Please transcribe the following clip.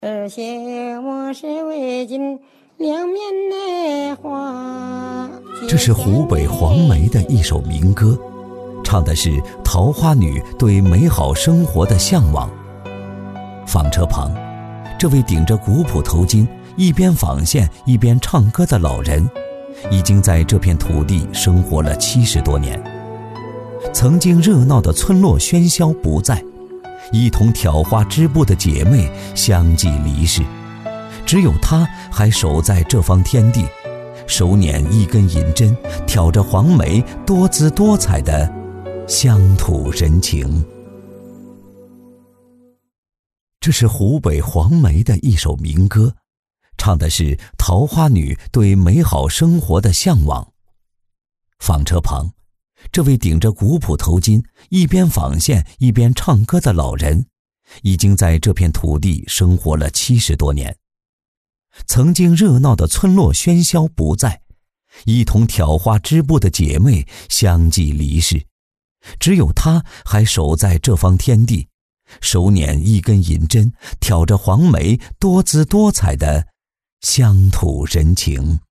而且我是为尽两面的花。 这是湖北黄梅的一首民歌，唱的是桃花女对美好生活的向往。纺车旁，这位顶着古朴头巾，一边纺线一边唱歌的老人，已经在这片土地生活了70多年。曾经热闹的村落喧嚣不再，一同挑花织布的姐妹相继离世，只有她还守在这方天地，手捻一根银针，挑着黄梅，多姿多彩的乡土人情。这是湖北黄梅的一首民歌，唱的是桃花女对美好生活的向往。纺车旁，这位顶着古朴头巾，一边纺线一边唱歌的老人，已经在这片土地生活了70多年。曾经热闹的村落喧嚣不再，一同挑花织布的姐妹相继离世，只有她还守在这方天地，手捻一根银针，挑着黄梅，多姿多彩的乡土人情。